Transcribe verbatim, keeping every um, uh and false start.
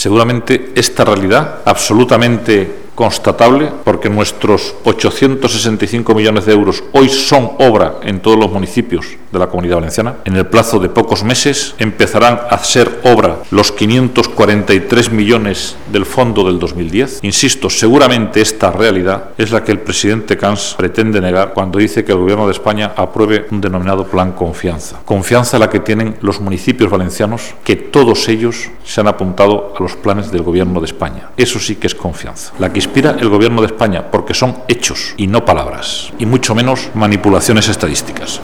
Seguramente esta realidad absolutamente constatable, porque nuestros ochocientos sesenta y cinco millones de euros hoy son obra en todos los municipios de la Comunidad Valenciana. En el plazo de pocos meses empezarán a ser obra los quinientos cuarenta y tres millones del fondo del dos mil diez. Insisto, seguramente esta realidad es la que el presidente Camps pretende negar cuando dice que el Gobierno de España apruebe un denominado Plan Confianza. Confianza la que tienen los municipios valencianos, que todos ellos se han apuntado a los planes del Gobierno de España. Eso sí que es confianza. La que inspira el Gobierno de España, porque son hechos y no palabras, y mucho menos manipulaciones estadísticas.